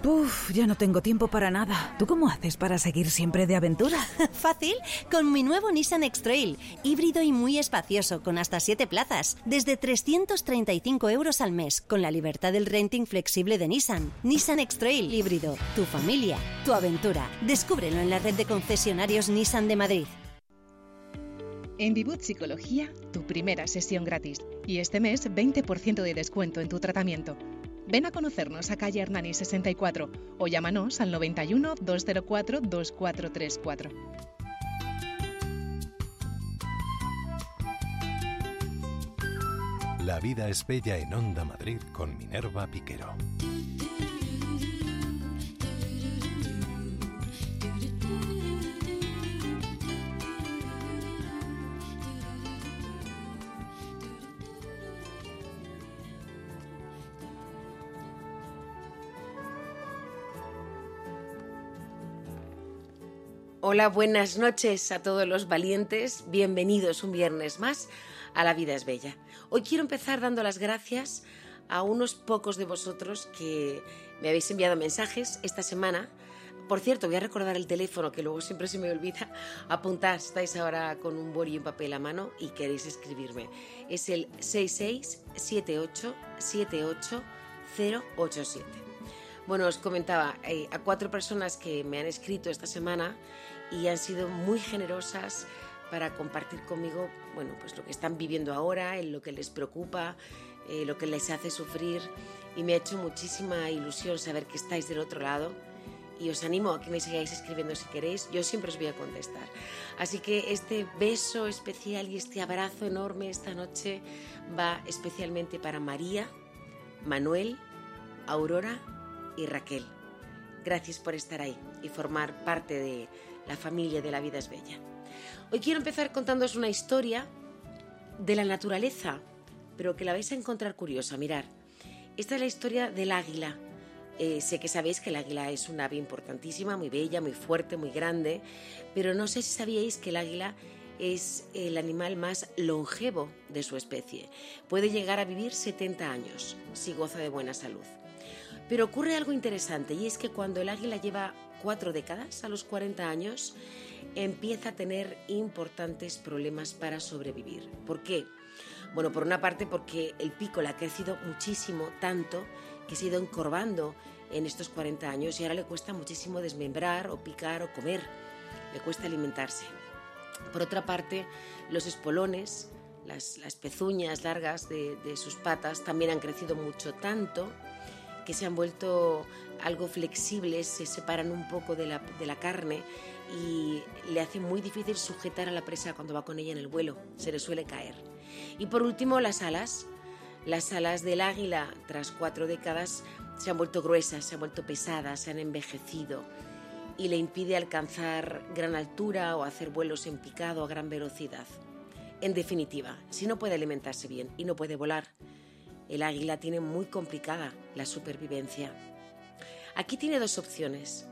Ya no tengo tiempo para nada. ¿Tú cómo haces para seguir siempre de aventura? Fácil, con mi nuevo Nissan X-Trail, híbrido y muy espacioso, con hasta 7 plazas, desde 335 € al mes, con la libertad del renting flexible de Nissan. Nissan X-Trail híbrido, tu familia, tu aventura. Descúbrelo en la red de concesionarios Nissan de Madrid. En Vivut Psicología, tu primera sesión gratis. Y este mes, 20% de descuento en tu tratamiento. Ven a conocernos a calle Hernani 64 o llámanos al 91 204 2434. La vida es bella en Onda Madrid con Minerva Piquero. Hola, buenas noches a todos los valientes. Bienvenidos un viernes más a La Vida es Bella. Hoy quiero empezar dando las gracias a unos pocos de vosotros que me habéis enviado mensajes esta semana. Por cierto, voy a recordar el teléfono, que luego siempre se me olvida. Apuntad, estáis ahora con un boli y un papel a mano y queréis escribirme. Es el 667878087. Bueno, os comentaba a 4 personas que me han escrito esta semana y han sido muy generosas para compartir conmigo, bueno, pues lo que están viviendo ahora, en lo que les preocupa, lo que les hace sufrir, y me ha hecho muchísima ilusión saber que estáis del otro lado, y os animo a que me sigáis escribiendo si queréis. Yo siempre os voy a contestar. Así que este beso especial y este abrazo enorme esta noche va especialmente para María, Manuel, Aurora y Raquel. Gracias por estar ahí y formar parte de la familia de La Vida es Bella. Hoy quiero empezar contándoos una historia de la naturaleza, pero que la vais a encontrar curiosa. Mirad, esta es la historia del águila. Sé que sabéis que el águila es un ave importantísima, muy bella, muy fuerte, muy grande, pero no sé si sabíais que el águila es el animal más longevo de su especie. Puede llegar a vivir 70 años si goza de buena salud. Pero ocurre algo interesante, y es que cuando el águila lleva 4 décadas, a los 40 años, empieza a tener importantes problemas para sobrevivir. ¿Por qué? Bueno, por una parte porque el pico le ha crecido muchísimo, tanto que se ha ido encorvando en estos 40 años y ahora le cuesta muchísimo desmembrar o picar o comer, le cuesta alimentarse. Por otra parte, los espolones, las pezuñas largas de sus patas también han crecido mucho, tanto que se han vuelto algo flexibles, se separan un poco de la carne y le hace muy difícil sujetar a la presa cuando va con ella en el vuelo, se le suele caer. Y por último, las alas del águila, tras 4 décadas, se han vuelto gruesas, se han vuelto pesadas, se han envejecido y le impide alcanzar gran altura o hacer vuelos en picado a gran velocidad. En definitiva, si no puede alimentarse bien y no puede volar, el águila tiene muy complicada la supervivencia. Aquí tiene 2 opciones: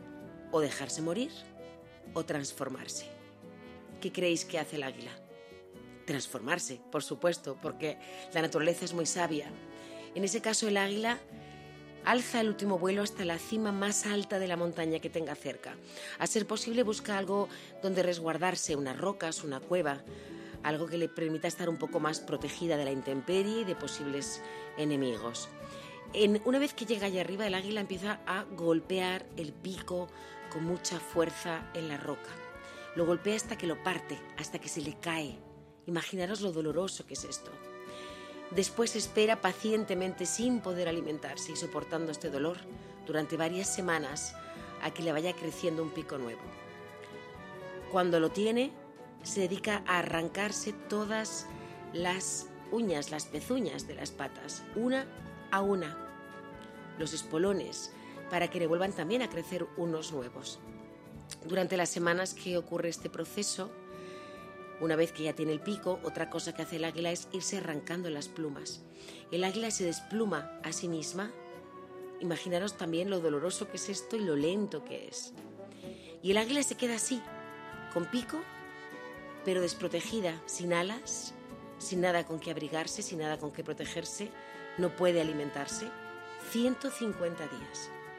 o dejarse morir o transformarse. ¿Qué creéis que hace el águila? Transformarse, por supuesto, porque la naturaleza es muy sabia. En ese caso, el águila alza el último vuelo hasta la cima más alta de la montaña que tenga cerca. A ser posible, busca algo donde resguardarse, unas rocas, una cueva, algo que le permita estar un poco más protegida de la intemperie y de posibles enemigos. Una vez que llega allá arriba, el águila empieza a golpear el pico con mucha fuerza en la roca. Lo golpea hasta que lo parte, hasta que se le cae. Imaginaros lo doloroso que es esto. Después espera pacientemente, sin poder alimentarse y soportando este dolor durante varias semanas, a que le vaya creciendo un pico nuevo. Cuando lo tiene, se dedica a arrancarse todas las uñas, las pezuñas de las patas, una a una, los espolones, para que le vuelvan también a crecer unos nuevos. Durante las semanas que ocurre este proceso, una vez que ya tiene el pico, otra cosa que hace el águila es irse arrancando las plumas. El águila se despluma a sí misma. Imaginaros también lo doloroso que es esto y lo lento que es. Y el águila se queda así, con pico, pero desprotegida, sin alas, sin nada con que abrigarse, sin nada con que protegerse, no puede alimentarse. 150 días.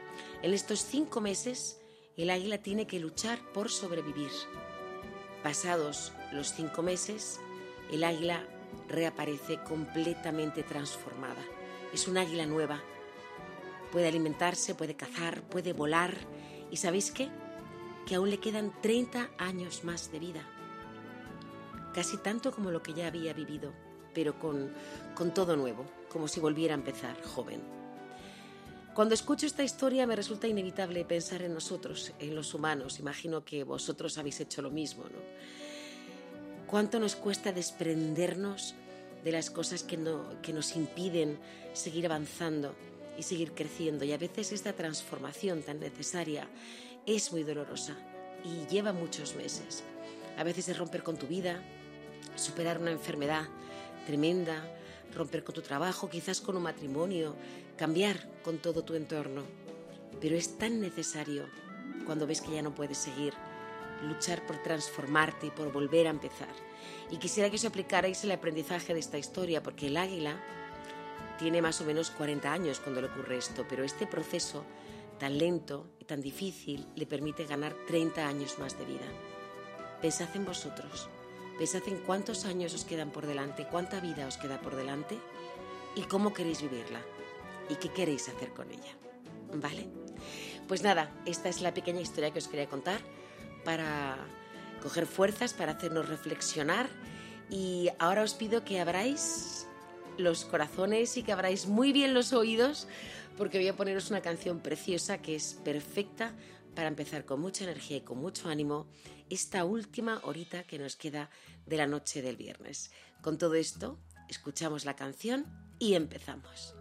En estos 5 meses, el águila tiene que luchar por sobrevivir. Pasados los 5 meses, el águila reaparece completamente transformada. Es un águila nueva. Puede alimentarse, puede cazar, puede volar. ¿Y sabéis qué? Que aún le quedan 30 años más de vida. Casi tanto como lo que ya había vivido, pero con todo nuevo, como si volviera a empezar joven. Cuando escucho esta historia me resulta inevitable pensar en nosotros, en los humanos. Imagino que vosotros habéis hecho lo mismo, ¿no? ¿Cuánto nos cuesta desprendernos de las cosas que nos impiden seguir avanzando y seguir creciendo? Y a veces esta transformación tan necesaria es muy dolorosa y lleva muchos meses. A veces es romper con tu vida, superar una enfermedad tremenda, romper con tu trabajo, quizás con un matrimonio, cambiar con todo tu entorno. Pero es tan necesario, cuando ves que ya no puedes seguir, luchar por transformarte y por volver a empezar. Y quisiera que os aplicarais el aprendizaje de esta historia, porque el águila tiene más o menos 40 años cuando le ocurre esto, pero este proceso tan lento y tan difícil le permite ganar 30 años más de vida. Pensad en vosotros, pensad en cuántos años os quedan por delante, cuánta vida os queda por delante y cómo queréis vivirla y qué queréis hacer con ella. ¿Vale? Pues nada, esta es la pequeña historia que os quería contar para coger fuerzas, para hacernos reflexionar, y ahora os pido que abráis los corazones y que abráis muy bien los oídos, porque voy a poneros una canción preciosa que es perfecta para empezar con mucha energía y con mucho ánimo esta última horita que nos queda de la noche del viernes. Con todo esto, escuchamos la canción y empezamos.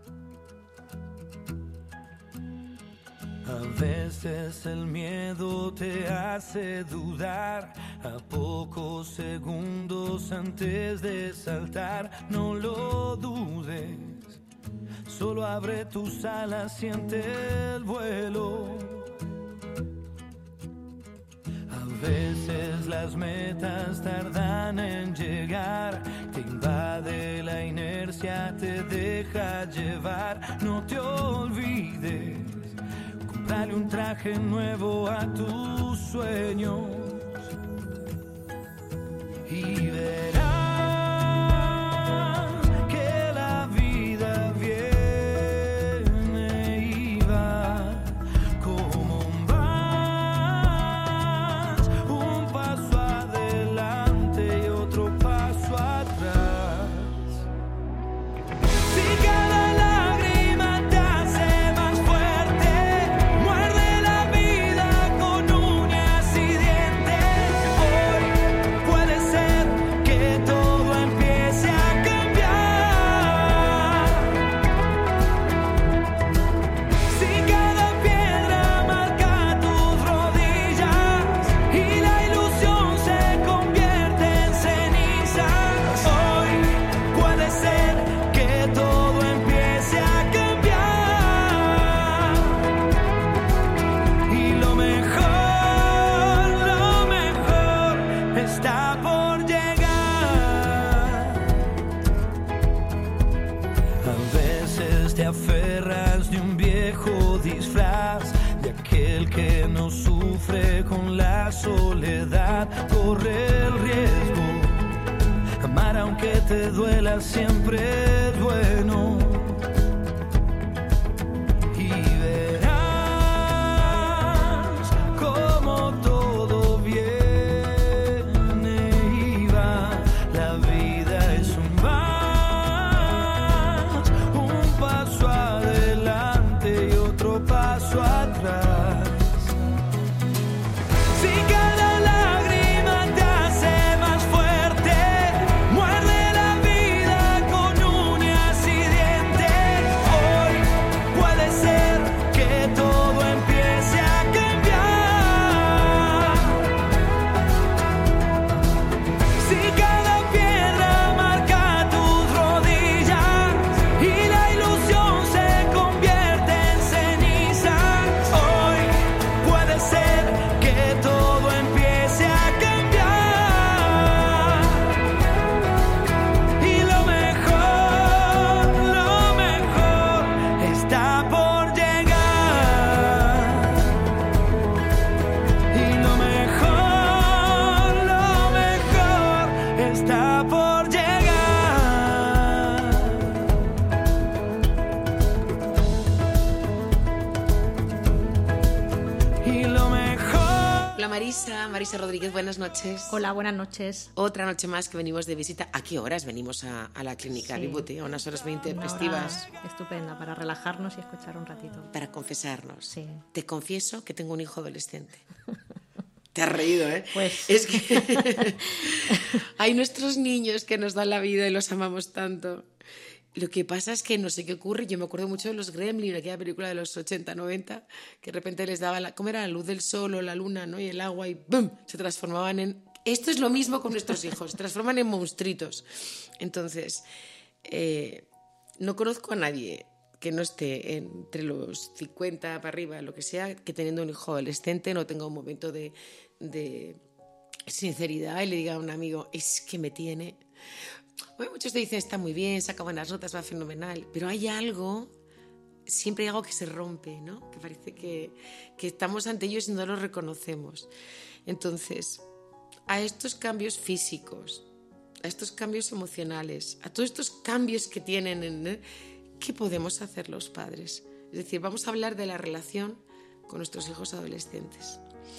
A veces el miedo te hace dudar, a pocos segundos antes de saltar. No lo dudes, solo abre tus alas, siente el vuelo. A veces las metas tardan en llegar, te invade la inercia, te deja llevar. No te olvides, dale un traje nuevo a tus sueños y verás que la vida viene y va como un vas, un paso adelante y otro paso atrás. Si cada lágrima te hace más fuerte, con la soledad, corre el riesgo. Amar aunque te duela siempre es bueno. Y verás como todo viene y va. La vida es un vas, un paso adelante y otro paso atrás. Muerde la vida con uñas y dientes. Marisa Rodríguez, buenas noches. Hola, buenas noches. Otra noche más que venimos de visita. ¿A qué horas venimos a la clínica Vibuti? A unas horas 20 festivas. Estupenda, para relajarnos y escuchar un ratito. Para confesarnos. Sí. Te confieso que tengo un hijo adolescente. Te has reído, ¿eh? Pues... Es que hay nuestros niños que nos dan la vida y los amamos tanto. Lo que pasa es que no sé qué ocurre. Yo me acuerdo mucho de los Gremlins, aquella película de los 80, 90, que de repente les daba ¿cómo era? La luz del sol o la luna, ¿no? Y el agua y ¡bum! Se transformaban en... Esto es lo mismo con nuestros hijos, se transforman en monstruitos. Entonces, no conozco a nadie que no esté entre los 50 para arriba, lo que sea, que teniendo un hijo adolescente no tenga un momento de sinceridad y le diga a un amigo, es que me tiene... Bueno, muchos te dicen, está muy bien, saca buenas notas, va fenomenal, pero hay algo, siempre hay algo que se rompe, ¿no? Que parece que estamos ante ellos y no lo reconocemos. Entonces, a estos cambios físicos, a estos cambios emocionales, a todos estos cambios que tienen, ¿qué podemos hacer los padres? Es decir, vamos a hablar de la relación con nuestros hijos adolescentes.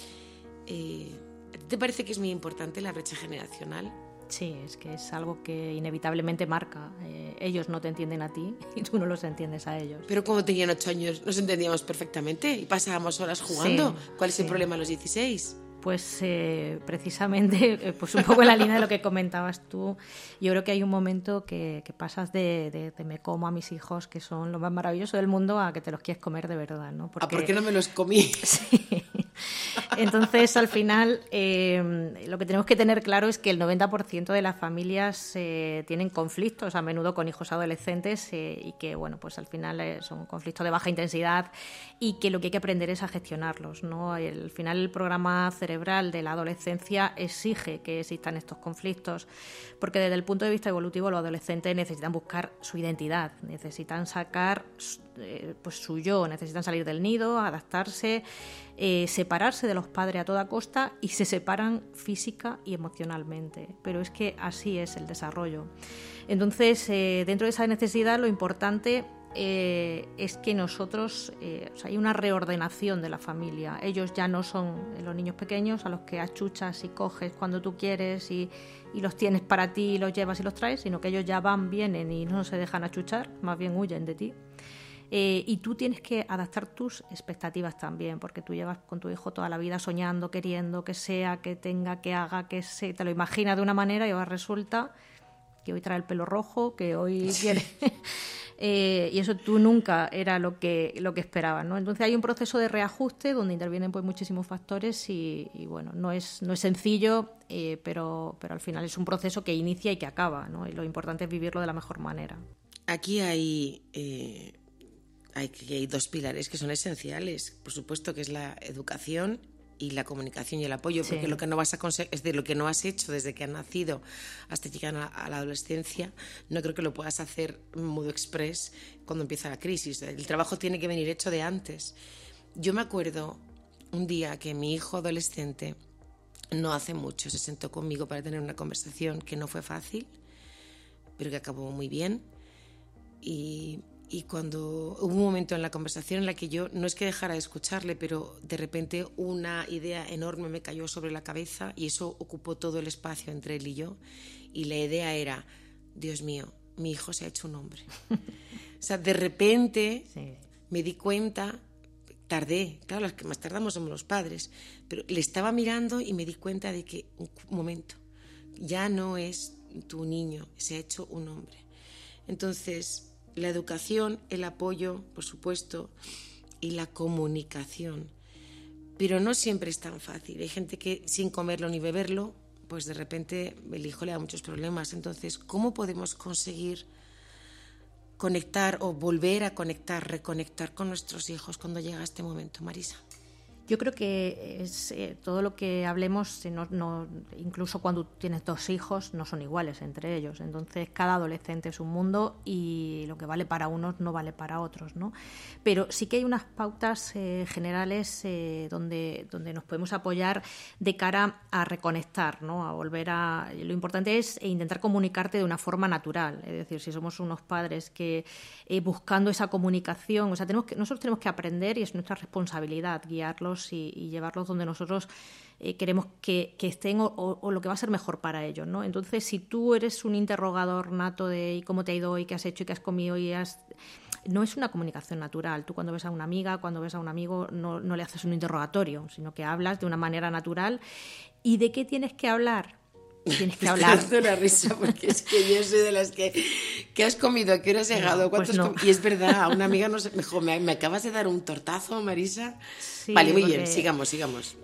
¿Te parece que es muy importante la brecha generacional? Sí, es que es algo que inevitablemente marca. Ellos no te entienden a ti y tú no los entiendes a ellos. Pero como tenían 8 años nos entendíamos perfectamente y pasábamos horas jugando. Sí, ¿cuál es el problema a los 16? Pues precisamente, pues un poco en la línea de lo que comentabas tú, yo creo que hay un momento que pasas de me como a mis hijos, que son lo más maravilloso del mundo, a que te los quieres comer de verdad, ¿no? Porque... ¿por qué no me los comí? Sí. Entonces, al final, lo que tenemos que tener claro es que el 90% de las familias tienen conflictos, a menudo con hijos adolescentes, y que, bueno, pues al final son conflictos de baja intensidad y que lo que hay que aprender es a gestionarlos, ¿no? Al final, el programa cerebral de la adolescencia exige que existan estos conflictos, porque desde el punto de vista evolutivo los adolescentes necesitan buscar su identidad, necesitan sacar pues su yo, necesitan salir del nido, adaptarse, separarse de los padres a toda costa, y se separan física y emocionalmente, pero es que así es el desarrollo. Entonces, dentro de esa necesidad, lo importante es que nosotros, o sea, hay una reordenación de la familia. Ellos ya no son los niños pequeños a los que achuchas y coges cuando tú quieres y los tienes para ti y los llevas y los traes, sino que ellos ya van, vienen y no se dejan achuchar, más bien huyen de ti. Y tú tienes que adaptar tus expectativas también, porque tú llevas con tu hijo toda la vida soñando, queriendo que sea, que tenga, que haga, que se te lo imaginas de una manera y ahora resulta que hoy trae el pelo rojo, que hoy quiere... y eso tú nunca era lo que esperabas, ¿no? Entonces hay un proceso de reajuste donde intervienen pues muchísimos factores y bueno, no es sencillo, pero al final es un proceso que inicia y que acaba, ¿no? Y lo importante es vivirlo de la mejor manera. Aquí hay 2 pilares que son esenciales, por supuesto, que es la educación y la comunicación y el apoyo, sí. Porque lo que no vas a conseguir, es decir, lo que no has hecho desde que has nacido hasta llegar a la adolescencia, no creo que lo puedas hacer en modo express cuando empieza la crisis. El trabajo tiene que venir hecho de antes. Yo me acuerdo un día que mi hijo adolescente, no hace mucho, se sentó conmigo para tener una conversación que no fue fácil, pero que acabó muy bien. Y cuando hubo un momento en la conversación en la que yo no es que dejara de escucharle, pero de repente una idea enorme me cayó sobre la cabeza y eso ocupó todo el espacio entre él y yo. Y la idea era, Dios mío, mi hijo se ha hecho un hombre. O sea, de repente sí. Me di cuenta, tardé, claro, las que más tardamos somos los padres, pero le estaba mirando y me di cuenta de que, un momento, ya no es tu niño, se ha hecho un hombre. Entonces... la educación, el apoyo, por supuesto, y la comunicación. Pero no siempre es tan fácil. Hay gente que sin comerlo ni beberlo, pues de repente el hijo le da muchos problemas. Entonces, ¿cómo podemos conseguir conectar o volver a conectar, reconectar con nuestros hijos cuando llega este momento, Marisa? Yo creo que es, todo lo que hablemos, incluso cuando tienes 2 hijos, no son iguales entre ellos. Entonces, cada adolescente es un mundo y lo que vale para unos no vale para otros, ¿no? Pero sí que hay unas pautas generales donde nos podemos apoyar de cara a reconectar, ¿no? A volver a... Lo importante es intentar comunicarte de una forma natural. Es decir, si somos unos padres que buscando esa comunicación, o sea, nosotros tenemos que aprender, y es nuestra responsabilidad guiarlos nosotros y llevarlos donde nosotros queremos que estén o lo que va a ser mejor para ellos, ¿no? Entonces, si tú eres un interrogador nato de cómo te ha ido hoy, qué has hecho y qué has comido no es una comunicación natural. Tú cuando ves a una amiga, cuando ves a un amigo, no le haces un interrogatorio, sino que hablas de una manera natural. ¿Y de qué tienes que hablar? Tienes que hablar. Me da una risa porque es que yo soy de las que ¿qué has comido? ¿A qué hora has llegado? Pues no. Y es verdad, una amiga me dijo, me acabas de dar un tortazo, Marisa. Sí, vale, muy bien, sigamos.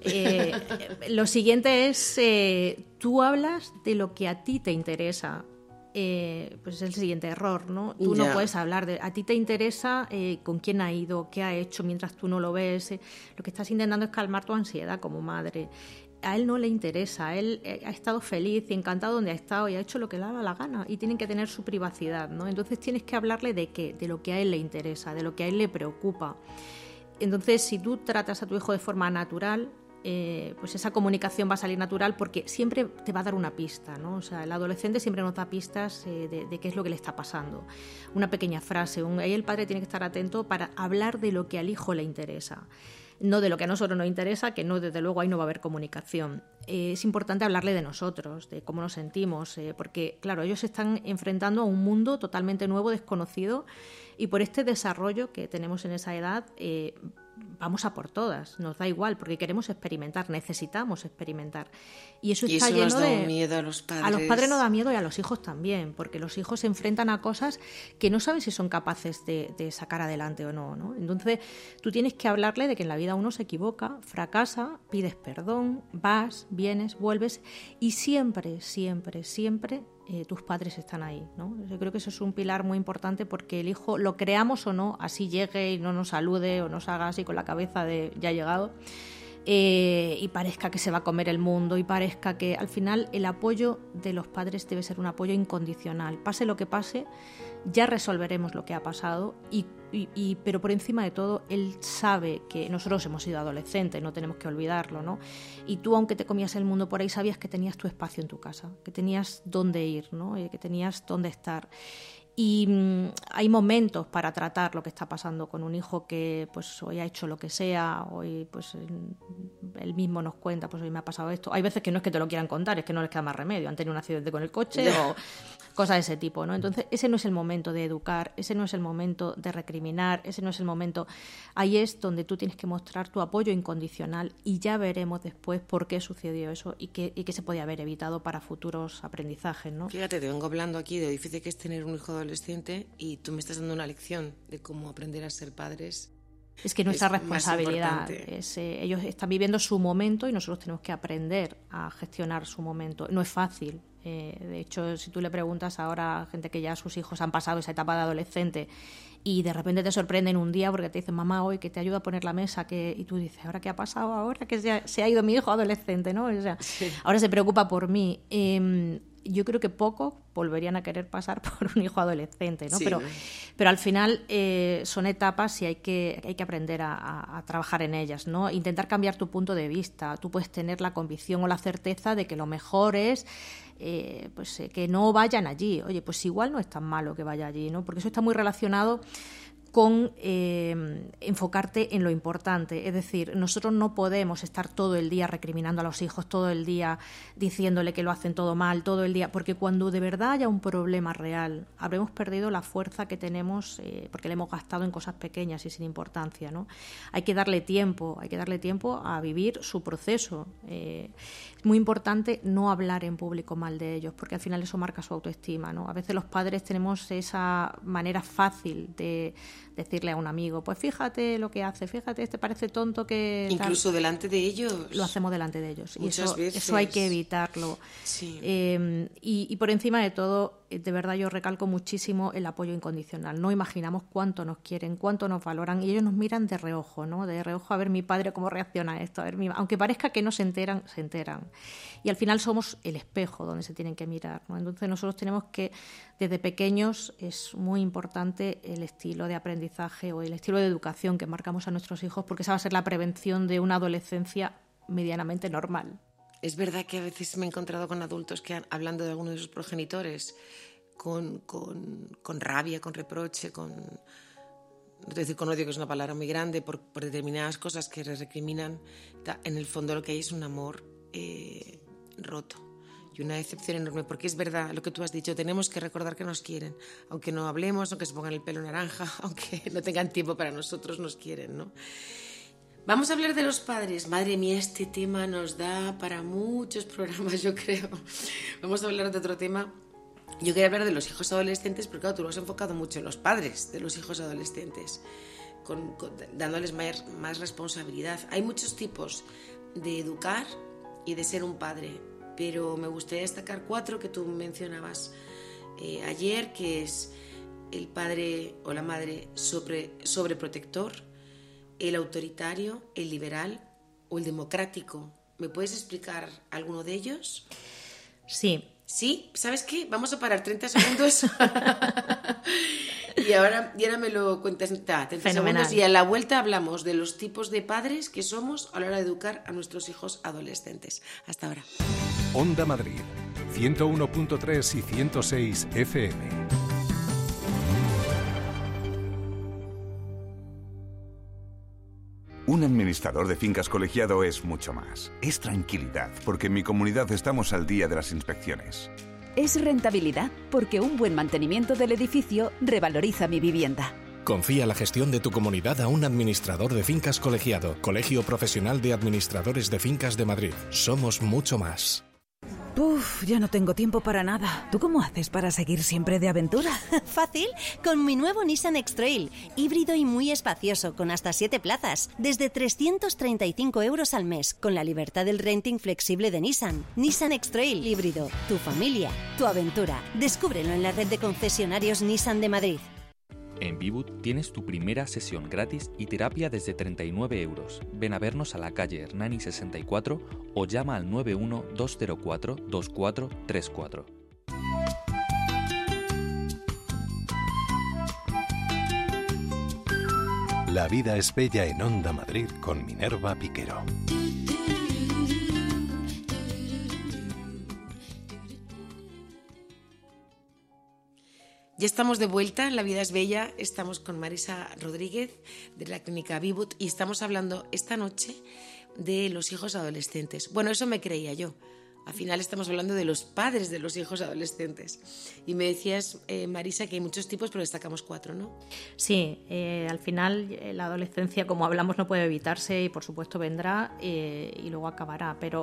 Lo siguiente es, tú hablas de lo que a ti te interesa. Pues es el siguiente error, ¿no? Tú no puedes hablar a ti te interesa con quién ha ido, qué ha hecho mientras tú no lo ves. Lo que estás intentando es calmar tu ansiedad como madre. A él no le interesa, él ha estado feliz y encantado donde ha estado y ha hecho lo que le daba la gana y tienen que tener su privacidad, ¿no? Entonces tienes que hablarle de qué, de lo que a él le interesa, de lo que a él le preocupa. Entonces, si tú tratas a tu hijo de forma natural, pues esa comunicación va a salir natural porque siempre te va a dar una pista, ¿no? O sea, el adolescente siempre nos da pistas de qué es lo que le está pasando. Una pequeña frase, ahí el padre tiene que estar atento para hablar de lo que al hijo le interesa. No de lo que a nosotros nos interesa, que no, desde luego ahí no va a haber comunicación. Es importante hablarle de nosotros, de cómo nos sentimos, porque, claro, ellos se están enfrentando a un mundo totalmente nuevo, desconocido, y por este desarrollo que tenemos en esa edad, vamos a por todas, nos da igual, porque queremos experimentar, necesitamos experimentar. Y eso está lleno nos da de... miedo a los padres. A los padres nos da miedo y a los hijos también, porque los hijos se enfrentan a cosas que no saben si son capaces de sacar adelante o no, ¿no? Entonces, tú tienes que hablarle de que en la vida uno se equivoca, fracasa, pides perdón, vas, vienes, vuelves y siempre tus padres están ahí, ¿no? Yo creo que eso es un pilar muy importante porque el hijo, lo creamos o no, así llegue y no nos salude o nos haga así con la cabeza de ya ha llegado, y parezca que se va a comer el mundo y parezca que al final el apoyo de los padres debe ser un apoyo incondicional. Pase lo que pase, ya resolveremos lo que ha pasado pero por encima de todo él sabe que nosotros hemos sido adolescentes, no tenemos que olvidarlo, ¿no? Y tú, aunque te comías el mundo por ahí, sabías que tenías tu espacio en tu casa, que tenías dónde ir, ¿no? Que tenías dónde estar. Y hay momentos para tratar lo que está pasando con un hijo que pues hoy ha hecho lo que sea, hoy pues él mismo nos cuenta, pues hoy me ha pasado esto. Hay veces que no es que te lo quieran contar, es que no les queda más remedio, han tenido un accidente con el coche o cosas de ese tipo, ¿no? Entonces ese no es el momento de educar, ese no es el momento de recriminar, ese no es el momento. Ahí es donde tú tienes que mostrar tu apoyo incondicional y ya veremos después por qué sucedió eso y qué se podía haber evitado para futuros aprendizajes, ¿no? Fíjate, te vengo hablando aquí de lo difícil que es tener un hijo adolescente y tú me estás dando una lección de cómo aprender a ser padres. Es que nuestra responsabilidad es, ellos están viviendo su momento y nosotros tenemos que aprender a gestionar su momento. No es fácil. De hecho, si tú le preguntas ahora a gente que ya sus hijos han pasado esa etapa de adolescente y de repente te sorprenden un día porque te dicen, mamá, hoy que te ayuda a poner la mesa, y tú dices, ¿ahora qué ha pasado? Ahora que se ha ido mi hijo adolescente, ¿no? O sea, sí. Ahora se preocupa por mí. Yo creo que pocos volverían a querer pasar por un hijo adolescente, ¿no? Sí, pero al final son etapas y hay que aprender a trabajar en ellas, ¿no? Intentar cambiar tu punto de vista. Tú puedes tener la convicción o la certeza de que lo mejor es que no vayan allí. Oye, pues igual no es tan malo que vaya allí, ¿no? Porque eso está muy relacionado con enfocarte en lo importante. Es decir, nosotros no podemos estar todo el día recriminando a los hijos, todo el día diciéndole que lo hacen todo mal, todo el día, porque cuando de verdad haya un problema real, habremos perdido la fuerza que tenemos porque le hemos gastado en cosas pequeñas y sin importancia, ¿no? Hay que darle tiempo a vivir su proceso. Es muy importante no hablar en público mal de ellos, porque al final eso marca su autoestima, ¿no? A veces los padres tenemos esa manera fácil de decirle a un amigo, pues fíjate lo que hace, fíjate, te parece tonto que... Incluso tal. Delante de ellos. Lo hacemos delante de ellos. Muchas veces. Eso hay que evitarlo. Sí. Y por encima de todo, de verdad yo recalco muchísimo el apoyo incondicional. No imaginamos cuánto nos quieren, cuánto nos valoran y ellos nos miran de reojo, ¿no? De reojo a ver mi padre cómo reacciona a esto. Aunque parezca que no se enteran, se enteran. Y al final somos el espejo donde se tienen que mirar, ¿no? Entonces nosotros tenemos que, desde pequeños, es muy importante el estilo de aprendizaje o el estilo de educación que marcamos a nuestros hijos, porque esa va a ser la prevención de una adolescencia medianamente normal. Es verdad que a veces me he encontrado con adultos que, hablando de alguno de sus progenitores, con rabia, con reproche, no te voy a decir con odio, que es una palabra muy grande, por determinadas cosas que le recriminan, en el fondo lo que hay es un amor roto y una decepción enorme, porque es verdad lo que tú has dicho, tenemos que recordar que nos quieren, aunque no hablemos, aunque se pongan el pelo naranja, aunque no tengan tiempo para nosotros, nos quieren, ¿no? Vamos a hablar de los padres. Madre mía, este tema nos da para muchos programas, yo creo. Vamos a hablar de otro tema. Yo quería hablar de los hijos adolescentes, porque claro, tú lo has enfocado mucho en los padres de los hijos adolescentes, dándoles más responsabilidad. Hay muchos tipos de educar y de ser un padre, pero me gustaría destacar 4 que tú mencionabas ayer, que es el padre o la madre sobreprotector, el autoritario, el liberal o el democrático. ¿Me puedes explicar alguno de ellos? Sí. ¿Sí? ¿Sabes qué? Vamos a parar 30 segundos y ahora me lo cuentas. 30 Fenomenal. Segundos y a la vuelta hablamos de los tipos de padres que somos a la hora de educar a nuestros hijos adolescentes. Hasta ahora. Onda Madrid, 101.3 y 106 FM. Un administrador de fincas colegiado es mucho más. Es tranquilidad, porque en mi comunidad estamos al día de las inspecciones. Es rentabilidad, porque un buen mantenimiento del edificio revaloriza mi vivienda. Confía la gestión de tu comunidad a un administrador de fincas colegiado. Colegio Profesional de Administradores de Fincas de Madrid. Somos mucho más. Uf, ya no tengo tiempo para nada. ¿Tú cómo haces para seguir siempre de aventura? Fácil, con mi nuevo Nissan X-Trail, híbrido y muy espacioso, con hasta 7 plazas, desde 335 euros al mes, con la libertad del renting flexible de Nissan. Nissan X-Trail híbrido, tu familia, tu aventura. Descúbrelo en la red de concesionarios Nissan de Madrid. En Vivut tienes tu primera sesión gratis y terapia desde 39 euros. Ven a vernos a la calle Hernani 64 o llama al 91-204-2434. La vida es bella en Onda Madrid con Minerva Piquero. Ya estamos de vuelta en La Vida es Bella, estamos con Marisa Rodríguez de la clínica Vivut y estamos hablando esta noche de los hijos adolescentes. Bueno, eso me creía yo. Al final estamos hablando de los padres de los hijos adolescentes. Y me decías, Marisa, que hay muchos tipos, pero destacamos 4, ¿no? Sí, al final la adolescencia, como hablamos, no puede evitarse y por supuesto vendrá y luego acabará. Pero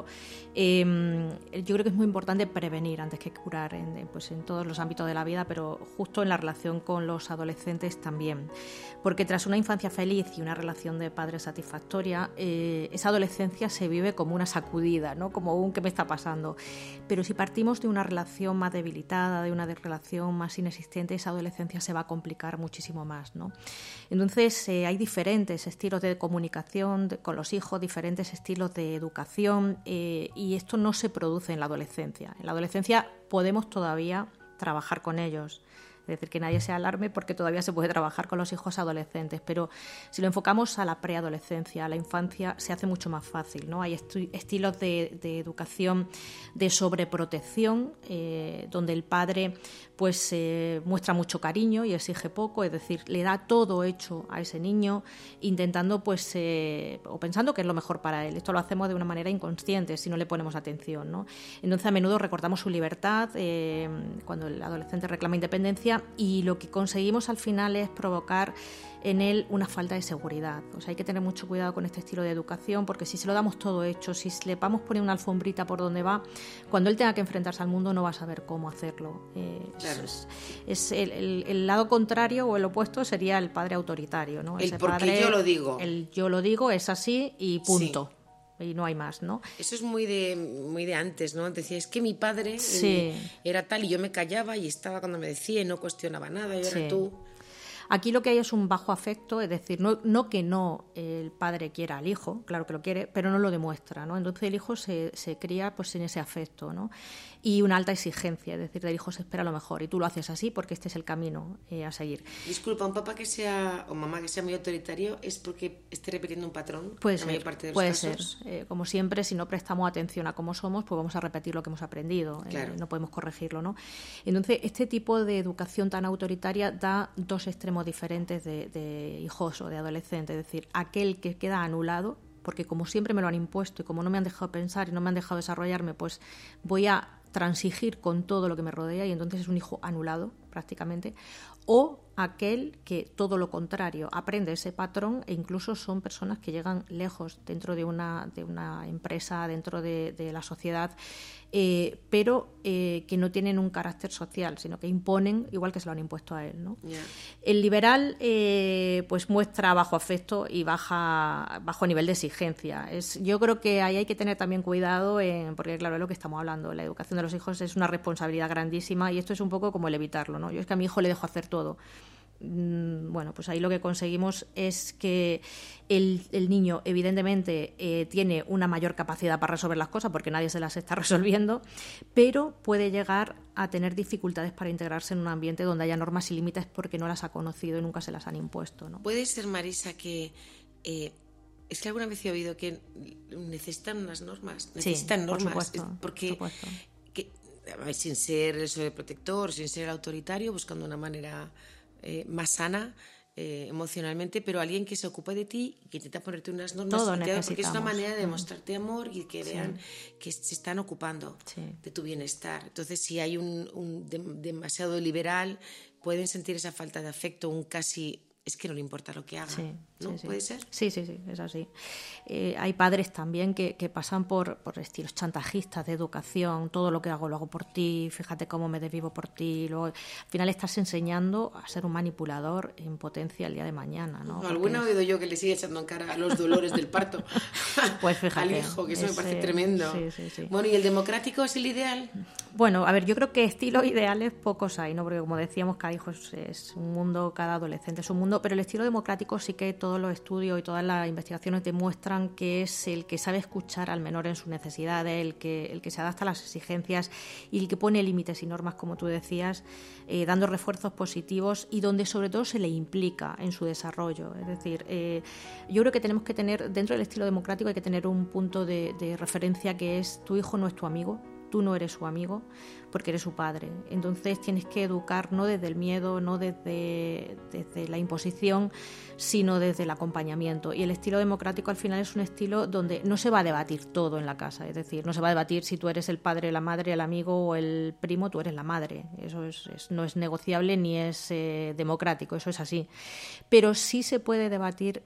yo creo que es muy importante prevenir antes que curar en todos los ámbitos de la vida, pero justo en la relación con los adolescentes también. Porque tras una infancia feliz y una relación de padre satisfactoria, esa adolescencia se vive como una sacudida, ¿no? Como un ¿qué me está pasando? Pero si partimos de una relación más debilitada, de una relación más inexistente, esa adolescencia se va a complicar muchísimo más, ¿no? Entonces hay diferentes estilos de comunicación con los hijos, diferentes estilos de educación y esto no se produce en la adolescencia. En la adolescencia podemos todavía trabajar con ellos. Es decir, que nadie se alarme porque todavía se puede trabajar con los hijos adolescentes, pero si lo enfocamos a la preadolescencia, a la infancia, se hace mucho más fácil, ¿no? Hay estilos de educación de sobreprotección, donde el padre pues muestra mucho cariño y exige poco, es decir, le da todo hecho a ese niño, intentando pues o pensando que es lo mejor para él. Esto lo hacemos de una manera inconsciente si no le ponemos atención, ¿no? Entonces a menudo recortamos su libertad cuando el adolescente reclama independencia, y lo que conseguimos al final es provocar en él una falta de seguridad. O sea, hay que tener mucho cuidado con este estilo de educación, porque si se lo damos todo hecho, si le vamos a poner una alfombrita por donde va, cuando él tenga que enfrentarse al mundo no va a saber cómo hacerlo. Claro. Es el lado contrario o el opuesto sería el padre autoritario, ¿no? El porque yo lo digo. El yo lo digo es así y punto. Sí. Y no hay más, ¿no? Eso es muy de antes, ¿no? Decía, es que mi padre era tal y yo me callaba y estaba cuando me decía y no cuestionaba nada y ahora tú... Aquí lo que hay es un bajo afecto, es decir, no que el padre quiera al hijo, claro que lo quiere, pero no lo demuestra, ¿no? Entonces el hijo se cría pues en ese afecto, ¿no? Y una alta exigencia, es decir, del hijo se espera lo mejor y tú lo haces así porque este es el camino a seguir. Disculpa, un papá que sea o mamá que sea muy autoritario es porque esté repitiendo un patrón. Puede la ser, mayor parte de los puede casos. Ser. Como siempre, si no prestamos atención a cómo somos, pues vamos a repetir lo que hemos aprendido. Claro. No podemos corregirlo, ¿no? Entonces, este tipo de educación tan autoritaria da dos extremos tenemos diferentes de hijos o de adolescentes, es decir, aquel que queda anulado, porque como siempre me lo han impuesto y como no me han dejado pensar y no me han dejado desarrollarme, pues voy a transigir con todo lo que me rodea y entonces es un hijo anulado prácticamente, o aquel que todo lo contrario, aprende ese patrón e incluso son personas que llegan lejos dentro de una empresa, dentro de la sociedad, pero que no tienen un carácter social, sino que imponen igual que se lo han impuesto a él, ¿no? Yeah. El liberal pues muestra bajo afecto y bajo nivel de exigencia. Yo creo que ahí hay que tener también cuidado, porque claro, es lo que estamos hablando, la educación de los hijos es una responsabilidad grandísima y esto es un poco como el evitarlo, ¿no? Yo es que a mi hijo le dejo hacer todo. Bueno, pues ahí lo que conseguimos es que el niño evidentemente tiene una mayor capacidad para resolver las cosas porque nadie se las está resolviendo, pero puede llegar a tener dificultades para integrarse en un ambiente donde haya normas y límites porque no las ha conocido y nunca se las han impuesto, ¿no? Puede ser, Marisa, que es que alguna vez he oído que necesitan unas normas, necesitan normas, por supuesto, porque por supuesto. Sin ser el sobreprotector, sin ser el autoritario, buscando una manera más sana emocionalmente, pero alguien que se ocupe de ti y que intenta ponerte unas normas, porque es una manera de demostrarte amor y que vean que se están ocupando de tu bienestar. Entonces, si hay un demasiado liberal, pueden sentir esa falta de afecto, un casi... Es que no le importa lo que haga, ¿no? ¿Puede ser? Sí, es así. Hay padres también que pasan por estilos chantajistas de educación, todo lo que hago lo hago por ti, fíjate cómo me desvivo por ti. Luego, al final estás enseñando a ser un manipulador en potencia el día de mañana, ¿no? Alguna he oído yo que le sigue echando en cara los dolores del parto pues fíjate, al hijo, que eso me parece tremendo. Sí. Bueno, ¿y el democrático es el ideal? Bueno, a ver, yo creo que estilos ideales pocos hay, ¿no? Porque como decíamos, cada hijo es un mundo, cada adolescente es un mundo, pero el estilo democrático sí que todos los estudios y todas las investigaciones demuestran que es el que sabe escuchar al menor en sus necesidades, el que se adapta a las exigencias y el que pone límites y normas, como tú decías, dando refuerzos positivos y donde sobre todo se le implica en su desarrollo. Es decir, yo creo que tenemos que tener, dentro del estilo democrático hay que tener un punto de referencia que es: tu hijo no es tu amigo, tú no eres su amigo porque eres su padre. Entonces tienes que educar no desde el miedo, no desde la imposición, sino desde el acompañamiento. Y el estilo democrático al final es un estilo donde no se va a debatir todo en la casa. Es decir, no se va a debatir si tú eres el padre, la madre, el amigo o el primo, tú eres la madre. Eso no es negociable ni es democrático, eso es así. Pero sí se puede debatir,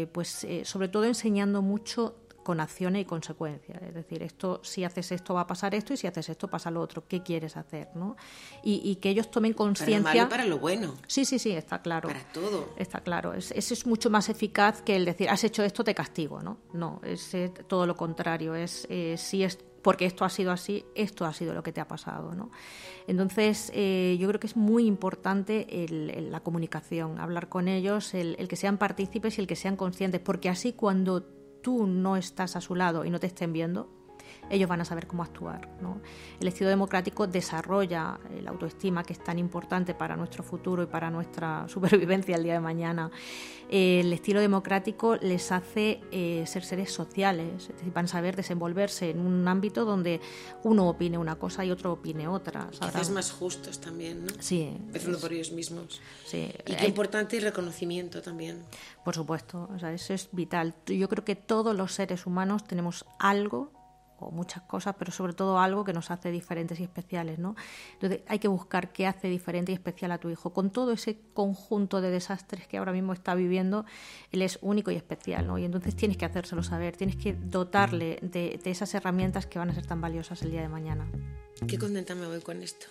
sobre todo enseñando mucho con acciones y consecuencias. Es decir, si haces esto va a pasar esto y si haces esto pasa lo otro. ¿Qué quieres hacer, no? Y que ellos tomen conciencia. Para lo malo y para lo bueno. Sí, está claro. Para todo. Está claro. Ese es mucho más eficaz que el decir, has hecho esto, te castigo, ¿no? No, es todo lo contrario. Si es porque esto ha sido así, esto ha sido lo que te ha pasado, ¿no? Entonces, yo creo que es muy importante la comunicación, hablar con ellos, el que sean partícipes y el que sean conscientes, porque así cuando tú no estás a su lado y no te estén viendo, ellos van a saber cómo actuar, ¿no? El estilo democrático desarrolla la autoestima, que es tan importante para nuestro futuro y para nuestra supervivencia el día de mañana. El estilo democrático les hace ser seres sociales, es decir, van a saber desenvolverse en un ámbito donde uno opine una cosa y otro opine otra. Quizás más justos también, ¿no? Sí. Empezando por ellos mismos. Sí. Y qué importante el reconocimiento también. Por supuesto, o sea, eso es vital. Yo creo que todos los seres humanos tenemos algo, o muchas cosas, pero sobre todo algo que nos hace diferentes y especiales, ¿no? Entonces hay que buscar qué hace diferente y especial a tu hijo. Con todo ese conjunto de desastres que ahora mismo está viviendo, él es único y especial, ¿no? Y entonces tienes que hacérselo saber, tienes que dotarle de esas herramientas que van a ser tan valiosas el día de mañana. Qué contenta me voy con esto.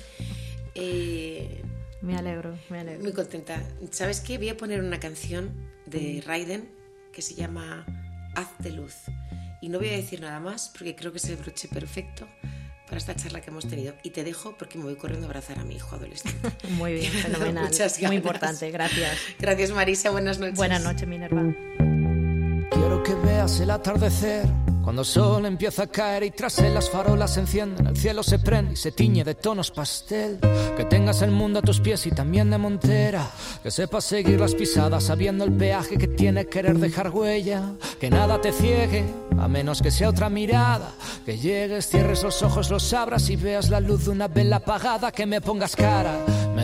Me alegro. Muy contenta. ¿Sabes qué? Voy a poner una canción de Raiden que se llama Haz de luz. Y no voy a decir nada más porque creo que es el broche perfecto para esta charla que hemos tenido. Y te dejo porque me voy corriendo a abrazar a mi hijo adolescente. Muy bien, fenomenal. Muchas ganas. Muy importante, gracias. Gracias, Marisa. Buenas noches. Buenas noches, Minerva. Quiero que veas el atardecer, cuando el sol empieza a caer y tras él las farolas se encienden, el cielo se prende y se tiñe de tonos pastel. Que tengas el mundo a tus pies y también de montera, que sepas seguir las pisadas sabiendo el peaje que tiene querer dejar huella. Que nada te ciegue, a menos que sea otra mirada. Que llegues, cierres los ojos, los abras y veas la luz de una vela apagada. Que me pongas cara, me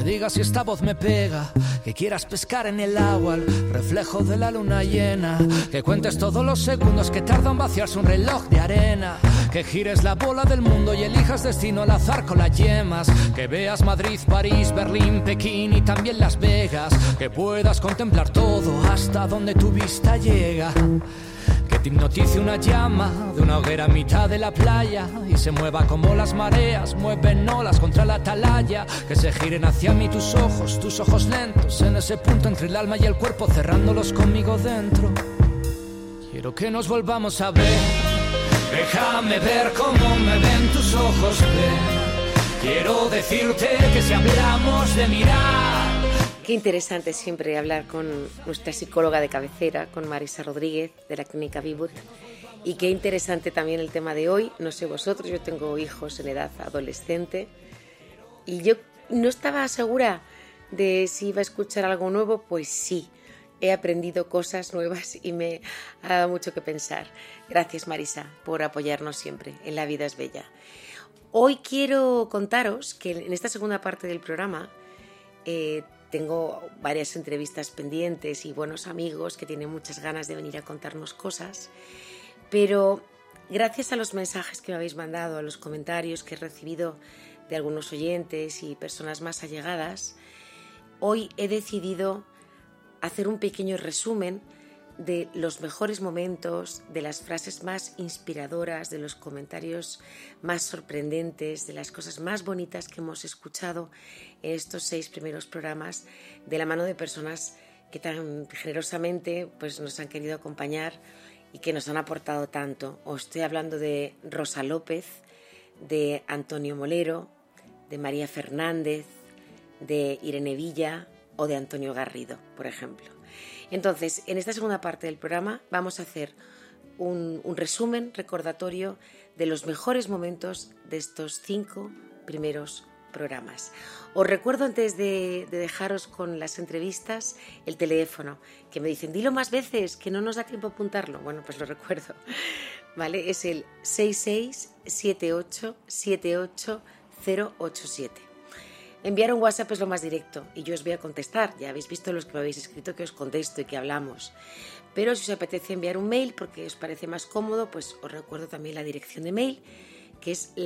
digas si esta voz me pega, que quieras pescar en el agua el reflejo de la luna llena, que cuentes todos los segundos que tarda en vaciarse un reloj de arena, que gires la bola del mundo y elijas destino al azar con las yemas, que veas Madrid, París, Berlín, Pekín y también Las Vegas, que puedas contemplar todo hasta donde tu vista llega, que te hipnotice una llama de una hoguera a mitad de la playa y se mueva como las mareas mueven olas contra la atalaya, que se giren hacia mí tus ojos lentos en ese punto entre el alma y el cuerpo cerrándolos conmigo dentro. Quiero que nos volvamos a ver, déjame ver cómo me ven tus ojos, ven. Quiero decirte que si hablamos de mirar. Qué interesante siempre hablar con nuestra psicóloga de cabecera, con Marisa Rodríguez, de la Clínica Vivut. Y qué interesante también el tema de hoy. No sé vosotros, yo tengo hijos en edad adolescente y yo no estaba segura de si iba a escuchar algo nuevo. Pues sí, he aprendido cosas nuevas y me ha dado mucho que pensar. Gracias, Marisa, por apoyarnos siempre en La Vida es Bella. Hoy quiero contaros que en esta segunda parte del programa tengo varias entrevistas pendientes y buenos amigos que tienen muchas ganas de venir a contarnos cosas, pero gracias a los mensajes que me habéis mandado, a los comentarios que he recibido de algunos oyentes y personas más allegadas, hoy he decidido hacer un pequeño resumen de los mejores momentos, de las frases más inspiradoras, de los comentarios más sorprendentes, de las cosas más bonitas que hemos escuchado en estos 6 primeros programas, de la mano de personas que tan generosamente pues, nos han querido acompañar y que nos han aportado tanto. Os estoy hablando de Rosa López, de Antonio Molero, de María Fernández, de Irene Villa o de Antonio Garrido, por ejemplo. Entonces, en esta segunda parte del programa vamos a hacer un resumen recordatorio de los mejores momentos de estos 5 primeros programas. Os recuerdo, antes de dejaros con las entrevistas, el teléfono, que me dicen, dilo más veces, que no nos da tiempo a apuntarlo. Bueno, pues lo recuerdo, ¿vale? Es el 667878087. Enviar un WhatsApp es lo más directo y yo os voy a contestar. Ya habéis visto los que me habéis escrito que os contesto y que hablamos. Pero si os apetece enviar un mail porque os parece más cómodo, pues os recuerdo también la dirección de mail, que es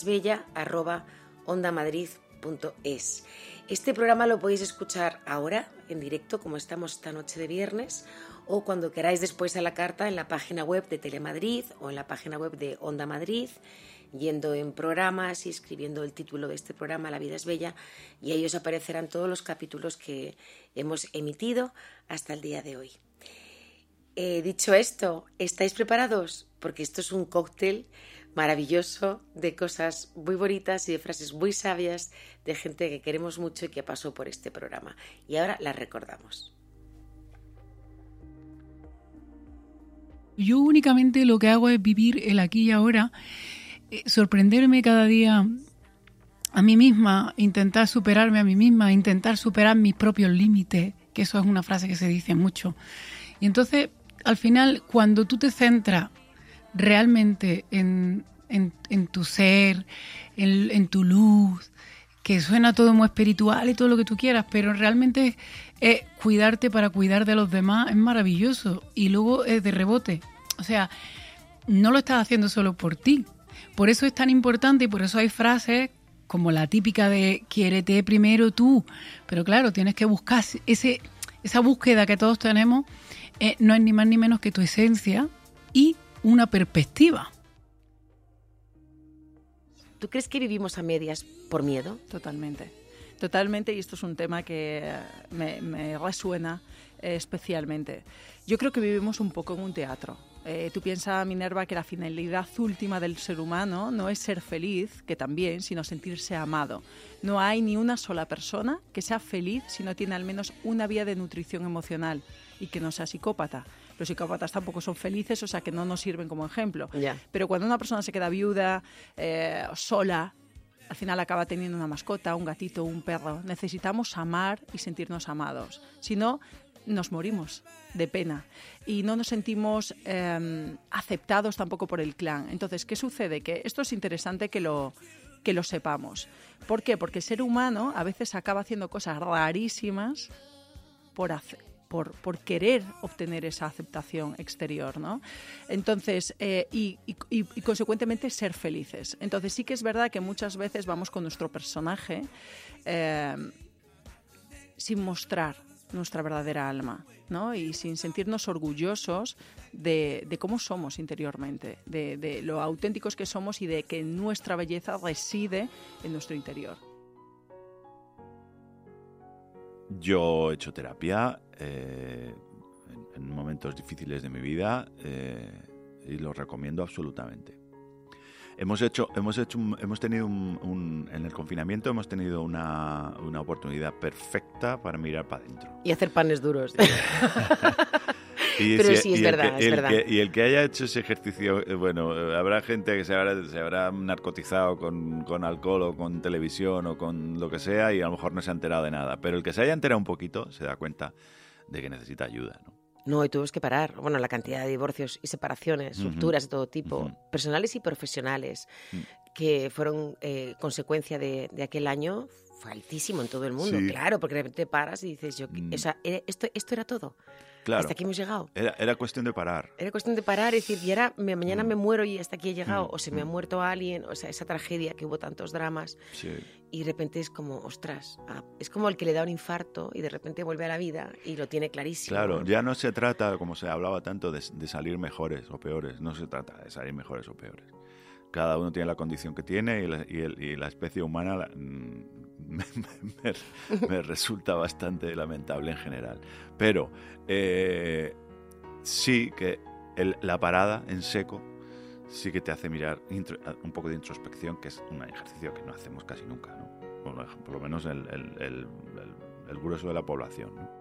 lavidasbella@ondamadrid.es. Este programa lo podéis escuchar ahora en directo, como estamos esta noche de viernes, o cuando queráis después a la carta en la página web de Telemadrid o en la página web de Onda Madrid, yendo en programas y escribiendo el título de este programa, La Vida es Bella, y ahí os aparecerán todos los capítulos que hemos emitido hasta el día de hoy. Dicho esto, ¿estáis preparados? Porque esto es un cóctel maravilloso de cosas muy bonitas y de frases muy sabias de gente que queremos mucho y que pasó por este programa. Y ahora las recordamos. Yo únicamente lo que hago es vivir el aquí y ahora, sorprenderme cada día a mí misma, intentar superarme a mí misma, intentar superar mis propios límites, que eso es una frase que se dice mucho. Y entonces, al final, cuando tú te centras realmente en tu ser, en tu luz, que suena todo muy espiritual y todo lo que tú quieras, pero realmente es cuidarte para cuidar de los demás, es maravilloso. Y luego es de rebote. O sea, no lo estás haciendo solo por ti. Por eso es tan importante y por eso hay frases como la típica de quiérete primero tú. Pero claro, tienes que buscar esa búsqueda que todos tenemos, no es ni más ni menos que tu esencia y una perspectiva. ¿Tú crees que vivimos a medias por miedo? Totalmente, y esto es un tema que me resuena especialmente. Yo creo que vivimos un poco en un teatro. Tú piensas, Minerva, que la finalidad última del ser humano no es ser feliz, que también, sino sentirse amado. No hay ni una sola persona que sea feliz si no tiene al menos una vía de nutrición emocional y que no sea psicópata. Los psicópatas tampoco son felices, o sea que no nos sirven como ejemplo. Yeah. Pero cuando una persona se queda viuda, sola, al final acaba teniendo una mascota, un gatito, un perro. Necesitamos amar y sentirnos amados. Si no, nos morimos de pena y no nos sentimos aceptados tampoco por el clan. Entonces, ¿qué sucede? Que esto es interesante que lo que lo sepamos. ¿Por qué? Porque el ser humano a veces acaba haciendo cosas rarísimas por querer obtener esa aceptación exterior, ¿no? Entonces, y consecuentemente ser felices. Entonces sí que es verdad que muchas veces vamos con nuestro personaje sin mostrar nuestra verdadera alma, ¿no? Y sin sentirnos orgullosos de cómo somos interiormente, de lo auténticos que somos y de que nuestra belleza reside en nuestro interior. Yo he hecho terapia en momentos difíciles de mi vida y lo recomiendo absolutamente. Hemos tenido en el confinamiento hemos tenido una oportunidad perfecta para mirar para adentro. Y hacer panes duros. Pero sí, es verdad. Y el que haya hecho ese ejercicio, bueno, habrá gente que se habrá narcotizado con alcohol o con televisión o con lo que sea y a lo mejor no se ha enterado de nada. Pero el que se haya enterado un poquito se da cuenta de que necesita ayuda, ¿no? No, y tuvimos que parar. Bueno, la cantidad de divorcios y separaciones, rupturas de todo tipo, personales y profesionales, que fueron consecuencia de aquel año, fue altísimo en todo el mundo. Sí. Claro, porque de repente paras y dices, esto era todo. Claro. Hasta aquí hemos llegado. Era cuestión de parar. Era cuestión de parar y decir, y ahora mañana me muero y hasta aquí he llegado. O se me ha muerto alguien, o sea, esa tragedia que hubo tantos dramas. Sí. Y de repente es como, ostras, es como el que le da un infarto y de repente vuelve a la vida y lo tiene clarísimo. Claro, ya no se trata, como se hablaba tanto, de salir mejores o peores. No se trata de salir mejores o peores. Cada uno tiene la condición que tiene y la especie humana me resulta bastante lamentable en general. Pero sí que la parada en seco sí que te hace mirar un poco de introspección, que es un ejercicio que no hacemos casi nunca, ¿no? Por lo menos el grueso de la población, ¿no?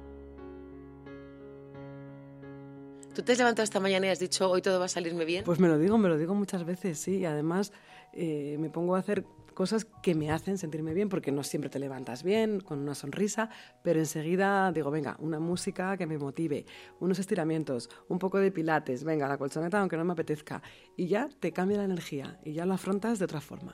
¿Tú te has levantado esta mañana y has dicho, hoy todo va a salirme bien? Pues me lo digo muchas veces, sí. Y además me pongo a hacer cosas que me hacen sentirme bien, porque no siempre te levantas bien, con una sonrisa, pero enseguida digo, venga, una música que me motive, unos estiramientos, un poco de pilates, venga, la colchoneta aunque no me apetezca. Y ya te cambia la energía y ya lo afrontas de otra forma.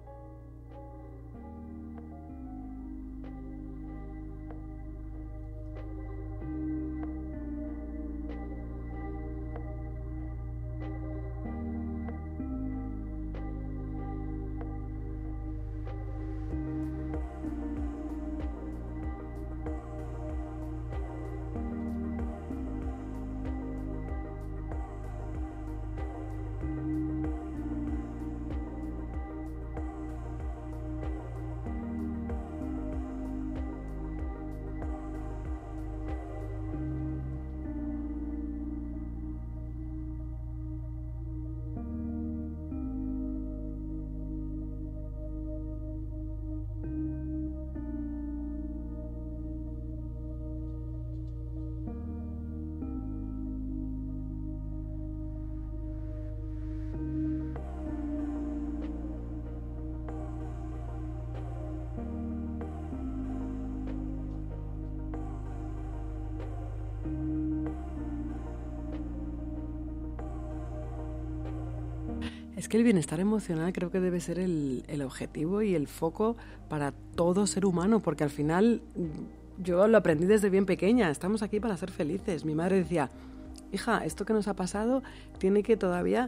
Es que el bienestar emocional creo que debe ser el objetivo y el foco para todo ser humano, porque al final yo lo aprendí desde bien pequeña, estamos aquí para ser felices. Mi madre decía, hija, esto que nos ha pasado tiene que todavía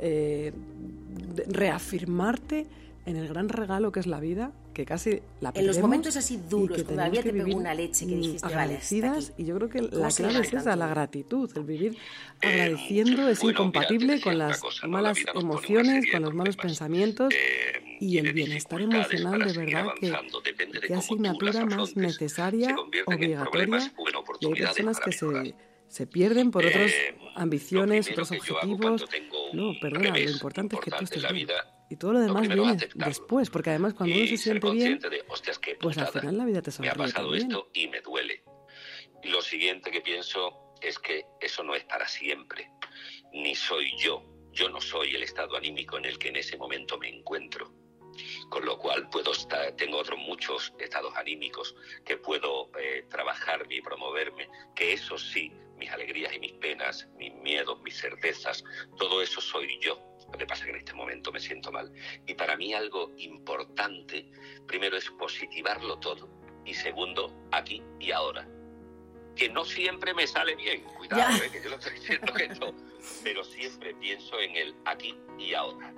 reafirmarte en el gran regalo que es la vida, que casi la perdemos. En los momentos así duros, cuando la vida te pegó una leche que dijiste, agradecidas, y yo creo que la clave es esa, la gratitud, el vivir agradeciendo es incompatible con las malas emociones, con los malos pensamientos, y el bienestar emocional de verdad que asignatura más necesaria, obligatoria, y hay personas que se pierden por otras ambiciones, otros objetivos. No, perdona, lo importante es que tú estés bien. Y todo lo demás viene después, porque además cuando uno se siente bien, pues al final la vida te sonríe. Me ha pasado esto y me duele. Lo siguiente que pienso es que eso no es para siempre. Ni soy yo. Yo no soy el estado anímico en el que en ese momento me encuentro. Con lo cual tengo otros muchos estados anímicos que puedo trabajarme y promoverme, que eso sí mis alegrías y mis penas, mis miedos, mis certezas, todo eso soy yo. Lo que pasa es que en este momento me siento mal. Y para mí algo importante, primero, es positivarlo todo. Y segundo, aquí y ahora. Que no siempre me sale bien, cuidado, que yo no estoy diciendo que no, pero siempre pienso en el aquí y ahora.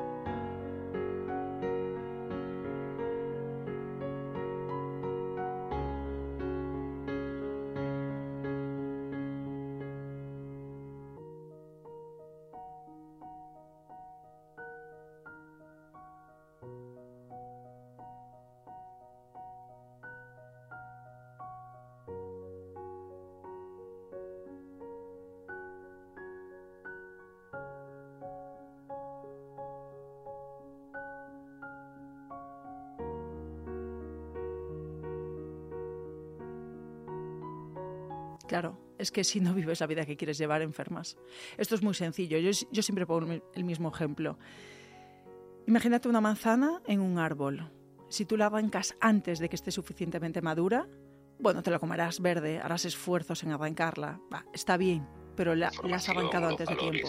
Claro, es que si no vives la vida que quieres llevar, enfermas. Esto es muy sencillo. Yo siempre pongo el mismo ejemplo. Imagínate una manzana en un árbol. Si tú la arrancas antes de que esté suficientemente madura, bueno, te la comerás verde, harás esfuerzos en arrancarla. Está bien, pero la has arrancado antes de tiempo.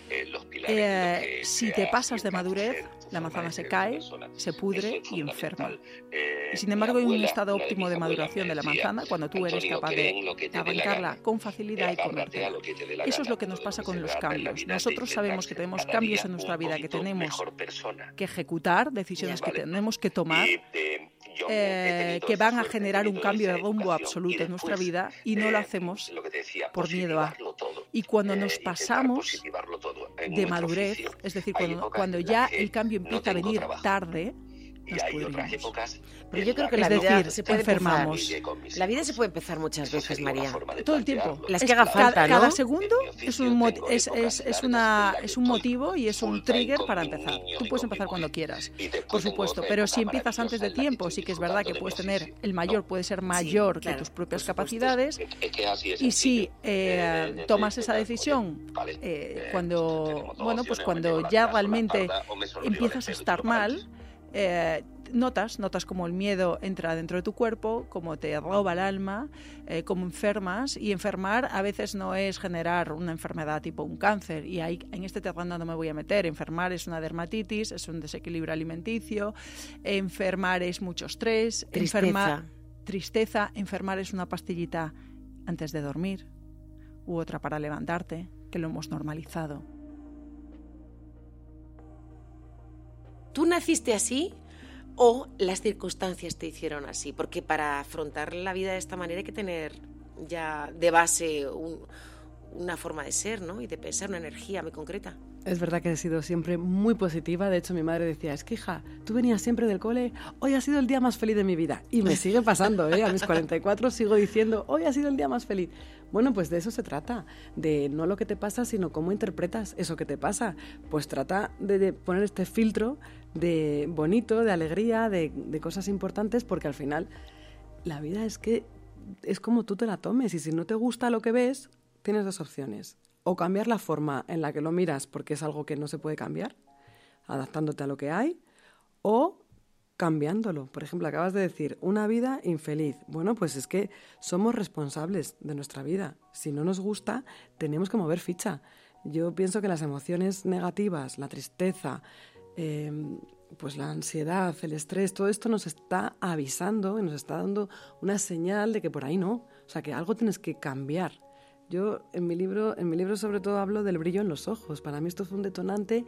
Si te pasas de madurez, la manzana se cae, se pudre y enferma. Y sin embargo, hay un estado óptimo de maduración de la manzana cuando tú eres capaz de arrancarla con facilidad y comértela. Eso es lo que nos pasa con los cambios. Nosotros sabemos que tenemos cambios en nuestra vida, que tenemos que ejecutar, decisiones que tenemos que tomar, que van a generar un cambio de rumbo absoluto en nuestra vida, y no lo hacemos por miedo a. Y cuando nos pasamos de madurez, es decir, cuando ya el cambio empieza a venir tarde, nos pudrimos. Pero yo creo que la vida se puede enfermamos. La vida se puede empezar muchas veces, María. Todo el tiempo. Las que haga falta, ¿no? Cada segundo es un motivo y es un trigger para empezar. Tú puedes empezar cuando quieras, por supuesto, pero si empiezas antes de tiempo, sí que es verdad que puedes tener, el mayor puede ser mayor que tus propias capacidades, y si tomas esa decisión cuando ya realmente empiezas a estar mal, notas como el miedo entra dentro de tu cuerpo, como te roba el alma, como enfermas, y enfermar a veces no es generar una enfermedad tipo un cáncer, y ahí en este terreno no me voy a meter. Enfermar es una dermatitis, es un desequilibrio alimenticio, enfermar es mucho estrés, tristeza, enfermar es una pastillita antes de dormir u otra para levantarte, que lo hemos normalizado. ¿Tú naciste así o las circunstancias te hicieron así? Porque para afrontar la vida de esta manera hay que tener ya de base una forma de ser, ¿no? Y de pensar, una energía muy concreta. Es verdad que he sido siempre muy positiva. De hecho, mi madre decía, es que hija, tú venías siempre del cole, hoy ha sido el día más feliz de mi vida. Y me sigue pasando, A mis 44 sigo diciendo, hoy ha sido el día más feliz. Bueno, pues de eso se trata, de no lo que te pasa, sino cómo interpretas eso que te pasa. Pues trata de poner este filtro de bonito, de alegría, de cosas importantes, porque al final la vida es que es como tú te la tomes, y si no te gusta lo que ves, tienes dos opciones: o cambiar la forma en la que lo miras porque es algo que no se puede cambiar, adaptándote a lo que hay, o cambiándolo. Por ejemplo, acabas de decir, una vida infeliz. Bueno, pues es que somos responsables de nuestra vida. Si no nos gusta, tenemos que mover ficha. Yo pienso que las emociones negativas, la tristeza, pues la ansiedad, el estrés, todo esto nos está avisando y nos está dando una señal de que por ahí no. O sea, que algo tienes que cambiar. Yo en mi libro sobre todo hablo del brillo en los ojos. Para mí esto fue un detonante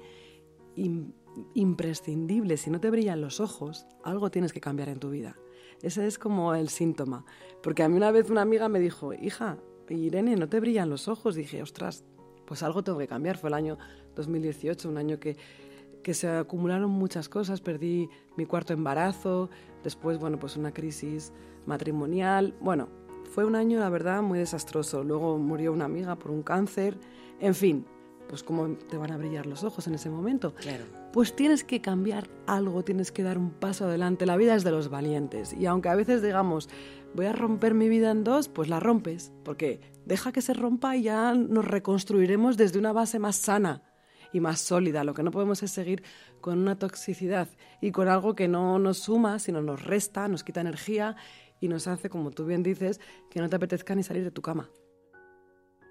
imprescindible. Si no te brillan los ojos, algo tienes que cambiar en tu vida. Ese es como el síntoma. Porque a mí una vez una amiga me dijo, hija, Irene, ¿no te brillan los ojos? Dije, ostras, pues algo tengo que cambiar. Fue el año 2018, un año que se acumularon muchas cosas. Perdí mi cuarto embarazo, después, pues una crisis matrimonial. Bueno, fue un año, la verdad, muy desastroso. Luego murió una amiga por un cáncer. En fin, pues ¿cómo te van a brillar los ojos en ese momento? Claro. Pues tienes que cambiar algo, tienes que dar un paso adelante. La vida es de los valientes. Y aunque a veces digamos, voy a romper mi vida en dos, pues la rompes. Porque deja que se rompa y ya nos reconstruiremos desde una base más sana y más sólida. Lo que no podemos es seguir con una toxicidad y con algo que no nos suma, sino nos resta, nos quita energía y nos hace, como tú bien dices, que no te apetezca ni salir de tu cama.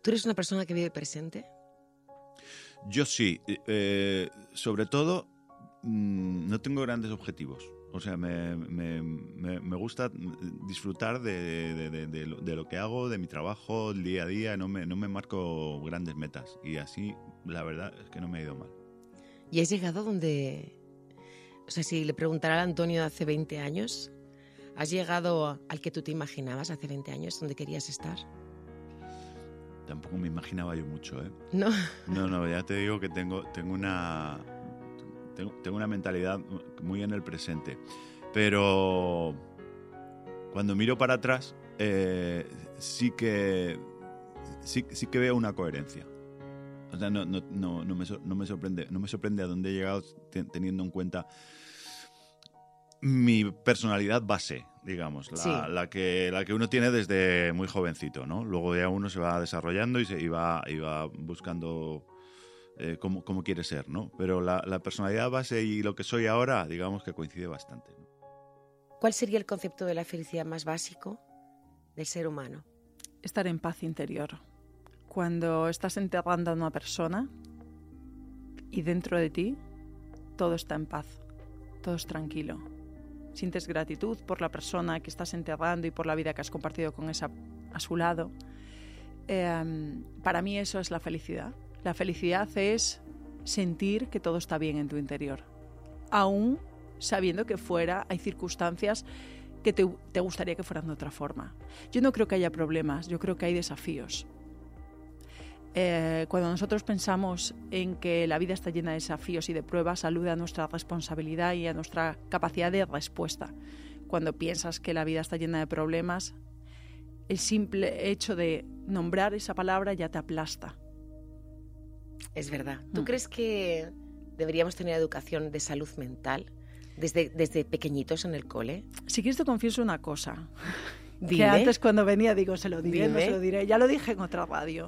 ¿Tú eres una persona que vive presente? Yo sí. Sobre todo, no tengo grandes objetivos. O sea, me gusta disfrutar de lo que hago, de mi trabajo, el día a día. No me marco grandes metas. Y así, la verdad, es que no me ha ido mal. ¿Y has llegado donde...? O sea, si le preguntara a Antonio de hace 20 años, ¿has llegado al que tú te imaginabas hace 20 años, donde querías estar? Tampoco me imaginaba yo mucho, ¿eh? ¿No? No, ya te digo que tengo una mentalidad muy en el presente. Pero cuando miro para atrás, sí que veo una coherencia. O sea, no me sorprende a dónde he llegado teniendo en cuenta mi personalidad base, digamos, la que uno tiene desde muy jovencito, ¿no? Luego ya uno se va desarrollando y va buscando cómo quiere ser, ¿no? Pero la personalidad base y lo que soy ahora, digamos que coincide bastante, ¿no? ¿Cuál sería el concepto de la felicidad más básico del ser humano? Estar en paz interior. Cuando estás enterrando a una persona y dentro de ti todo está en paz, todo es tranquilo. Sientes gratitud por la persona que estás enterrando y por la vida que has compartido con esa a su lado. Para mí eso es la felicidad. La felicidad es sentir que todo está bien en tu interior, aún sabiendo que fuera hay circunstancias que te gustaría que fueran de otra forma. Yo no creo que haya problemas, yo creo que hay desafíos. Cuando nosotros pensamos en que la vida está llena de desafíos y de pruebas, alude a nuestra responsabilidad y a nuestra capacidad de respuesta. Cuando piensas que la vida está llena de problemas, el simple hecho de nombrar esa palabra ya te aplasta. Es verdad. ¿Tú crees que deberíamos tener educación de salud mental desde pequeñitos en el cole? Si quieres te confieso una cosa. Dime. Que antes cuando venía digo, se lo diré, Dime. no se lo diré. Ya lo dije en otra radio.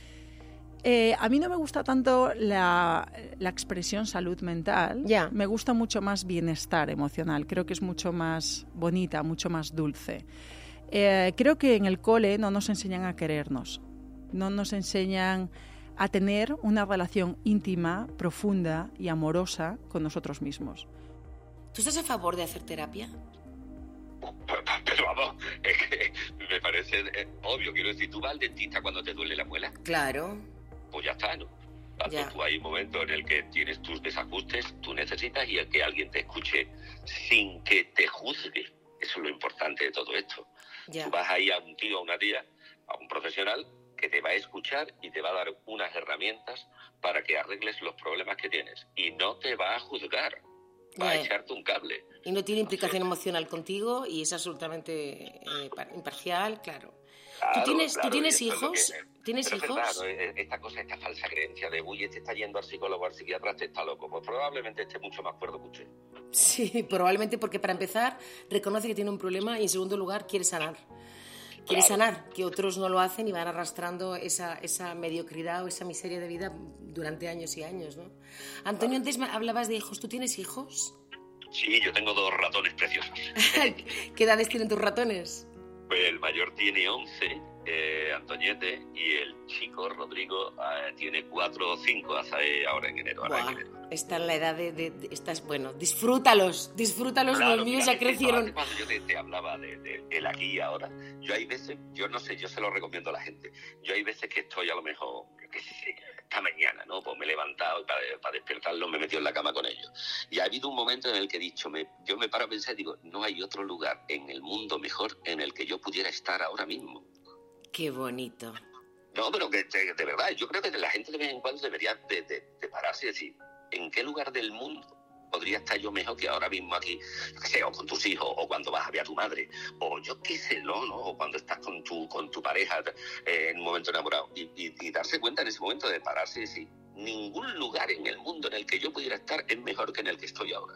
A mí no me gusta tanto la expresión salud mental. Me gusta mucho más bienestar emocional. Creo que es mucho más bonita, mucho más dulce. Creo que en el cole no nos enseñan a querernos. No nos enseñan a tener una relación íntima, profunda y amorosa con nosotros mismos. ¿Tú estás a favor de hacer terapia? Pero vamos, es que me parece obvio. Quiero decir, ¿tú vas al dentista cuando te duele la muela? Claro. Pues ya está, ¿no? Tú hay un momento en el que tienes tus desajustes, tú necesitas y el que alguien te escuche sin que te juzgue. Eso es lo importante de todo esto. Tú vas ahí a un tío, a una tía, a un profesional que te va a escuchar y te va a dar unas herramientas para que arregles los problemas que tienes. Y no te va a juzgar, va a echarte un cable. Y no tiene implicación emocional contigo y es absolutamente imparcial, claro. Claro, ¿Tú tienes hijos? ¿Tienes hijos? Verdad, ¿no? Esta falsa creencia de, uy, este está yendo al psicólogo, al psiquiatra, este está loco. Pues probablemente esté mucho más cuerdo que usted. Sí, probablemente porque para empezar reconoce que tiene un problema y en segundo lugar quiere sanar. Quiere sanar, que otros no lo hacen y van arrastrando esa mediocridad o esa miseria de vida durante años y años, ¿no? Antonio, antes hablabas de hijos. ¿Tú tienes hijos? Sí, yo tengo 2 ratones preciosos. ¿Qué edades tienen tus ratones? Pues el mayor tiene 11, Antoñete, y el chico, Rodrigo, tiene 4 o 5 ahora en enero. Está en la edad de estás, bueno, disfrútalos, claro, los míos ya crecieron. Cuando yo te hablaba de el aquí y ahora, yo hay veces, yo no sé, yo se lo recomiendo a la gente, yo hay veces que estoy a lo mejor, qué sé, esta mañana, ¿no? Pues me he levantado y para despertarlos me he metido en la cama con ellos. Y ha habido un momento en el que he dicho, yo me paro a pensar y digo, no hay otro lugar en el mundo mejor en el que yo pudiera estar ahora mismo. Qué bonito. No, pero que de verdad, yo creo que la gente de vez en cuando debería de pararse y decir, ¿en qué lugar del mundo podría estar yo mejor que ahora mismo aquí? Yo qué sé, o con tus hijos, o cuando vas a ver a tu madre, o yo qué sé, ¿no? O cuando estás con tu pareja en un momento enamorado. Y darse cuenta en ese momento de pararse y decir, ningún lugar en el mundo en el que yo pudiera estar es mejor que en el que estoy ahora.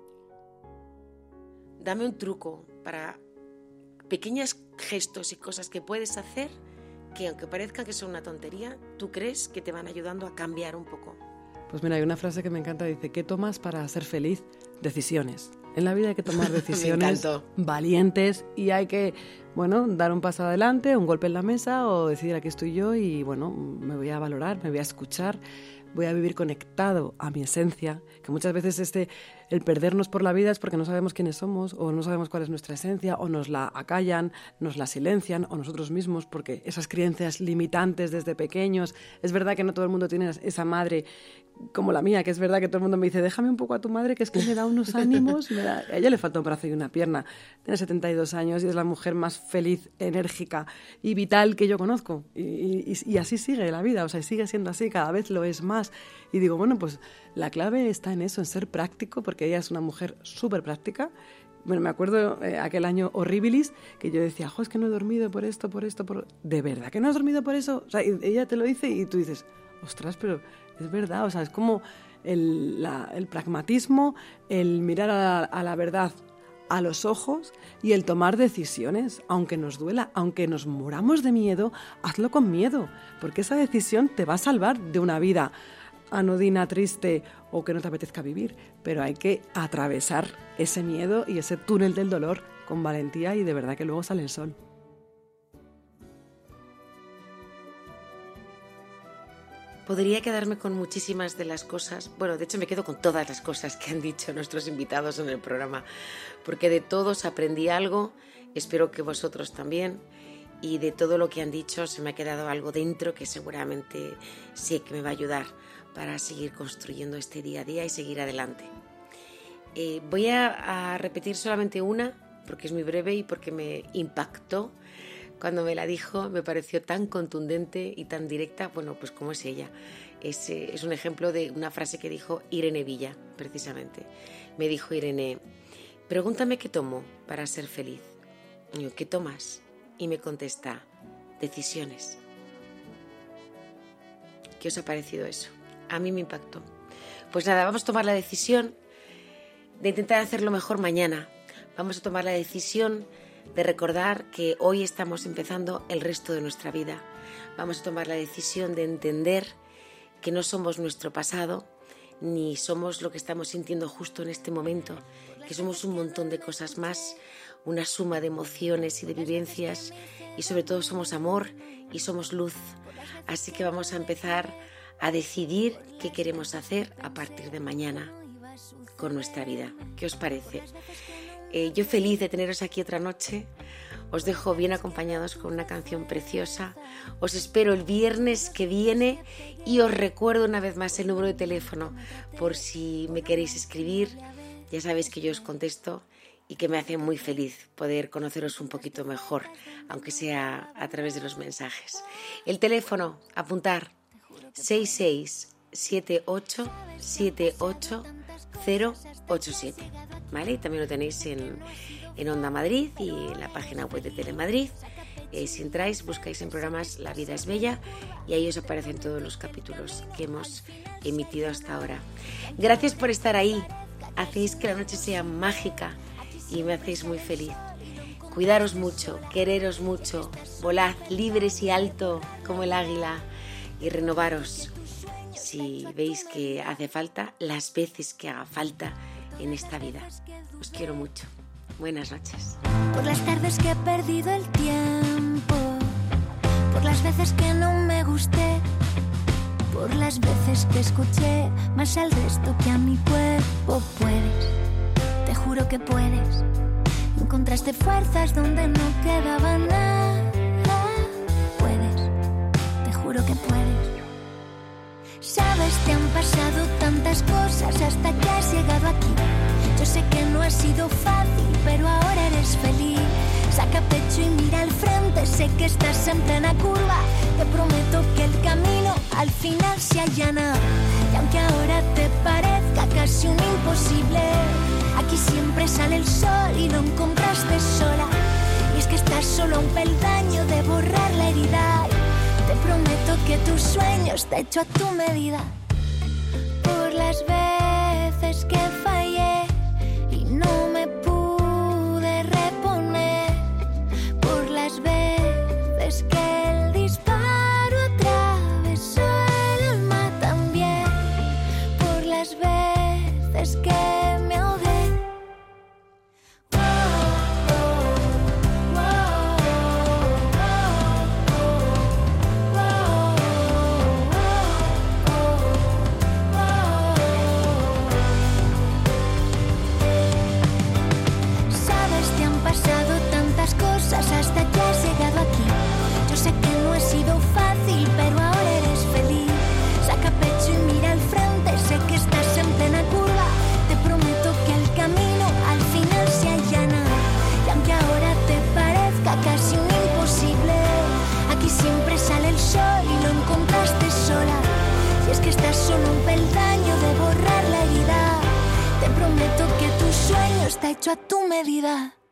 Dame un truco para pequeños gestos y cosas que puedes hacer que, aunque parezcan que son una tontería, tú crees que te van ayudando a cambiar un poco. Pues mira, hay una frase que me encanta, dice, ¿qué tomas para ser feliz? Decisiones. En la vida hay que tomar decisiones valientes y hay que bueno, dar un paso adelante, un golpe en la mesa o decir aquí estoy yo y bueno, me voy a valorar, me voy a escuchar, voy a vivir conectado a mi esencia, que muchas veces el perdernos por la vida es porque no sabemos quiénes somos o no sabemos cuál es nuestra esencia o nos la acallan, nos la silencian o nosotros mismos porque esas creencias limitantes desde pequeños. Es verdad que no todo el mundo tiene esa madre como la mía, que es verdad que todo el mundo me dice déjame un poco a tu madre que es que me da unos ánimos. A ella le falta un brazo y una pierna, tiene 72 años y es la mujer más feliz, enérgica y vital que yo conozco y así sigue la vida, o sea, sigue siendo así, cada vez lo es más. Y digo, bueno, pues la clave está en eso, en ser práctico, porque ella es una mujer súper práctica. Bueno, me acuerdo aquel año horribilis, que yo decía, es que no he dormido por esto. ¿De verdad que no has dormido por eso? O sea, ella te lo dice y tú dices, ostras, pero es verdad, o sea, es como el pragmatismo, el mirar a la verdad a los ojos y el tomar decisiones, aunque nos duela, aunque nos muramos de miedo, hazlo con miedo, porque esa decisión te va a salvar de una vida anodina, triste o que no te apetezca vivir, pero hay que atravesar ese miedo y ese túnel del dolor con valentía y de verdad que luego sale el sol. Podría quedarme con muchísimas de las cosas, bueno, de hecho me quedo con todas las cosas que han dicho nuestros invitados en el programa, porque de todos aprendí algo, espero que vosotros también, y de todo lo que han dicho se me ha quedado algo dentro que seguramente sé que me va a ayudar para seguir construyendo este día a día y seguir adelante. Voy a repetir solamente una, porque es muy breve y porque me impactó. Cuando me la dijo me pareció tan contundente y tan directa, bueno, pues como es ella. Es un ejemplo de una frase que dijo Irene Villa, precisamente. Me dijo Irene, pregúntame qué tomo para ser feliz. Y yo, ¿qué tomas? Y me contesta, decisiones. ¿Qué os ha parecido eso? A mí me impactó. Pues nada, vamos a tomar la decisión de intentar hacerlo mejor mañana. Vamos a tomar la decisión de recordar que hoy estamos empezando el resto de nuestra vida. Vamos a tomar la decisión de entender que no somos nuestro pasado, ni somos lo que estamos sintiendo justo en este momento, que somos un montón de cosas más, una suma de emociones y de vivencias, y sobre todo somos amor y somos luz. Así que vamos a empezar a decidir qué queremos hacer a partir de mañana con nuestra vida. ¿Qué os parece? Yo feliz de teneros aquí otra noche. Os dejo bien acompañados con una canción preciosa. Os espero el viernes que viene y os recuerdo una vez más el número de teléfono por si me queréis escribir. Ya sabéis que yo os contesto y que me hace muy feliz poder conoceros un poquito mejor, aunque sea a través de los mensajes. El teléfono, apuntar, 667878087, ¿vale? Y también lo tenéis en Onda Madrid y en la página web de Telemadrid. Si entráis, buscáis en programas La Vida es Bella y ahí os aparecen todos los capítulos que hemos emitido hasta ahora. Gracias por estar ahí. Hacéis que la noche sea mágica y me hacéis muy feliz. Cuidaros mucho, quereros mucho, volad libres y alto como el águila y renovaros si veis que hace falta, las veces que haga falta en esta vida. Os quiero mucho. Buenas noches. Por las tardes que he perdido el tiempo, por las veces que no me gusté, por las veces que escuché más al resto que a mi cuerpo. Puedes, te juro que puedes. Encontraste fuerzas donde no quedaba nada. Puedes, te juro que puedes. Sabes, te han pasado tantas cosas hasta que has llegado aquí. Yo sé que no ha sido fácil, pero ahora eres feliz. Saca pecho y mira al frente, sé que estás en plena curva. Te prometo que el camino al final se allana. Y aunque ahora te parezca casi un imposible, aquí siempre sale el sol y lo encontraste sola. Y es que estás solo a un peldaño de borrar la herida. Te prometo que tus sueños te echo a tu medida. Por las veces que fallé y no me pude reponer, por las veces que el disparo atravesó el alma también, por las veces que me ahogué. Oh, oh, oh, oh. solo un peldaño de borrar la herida. Te prometo que tu sueño está hecho a tu medida.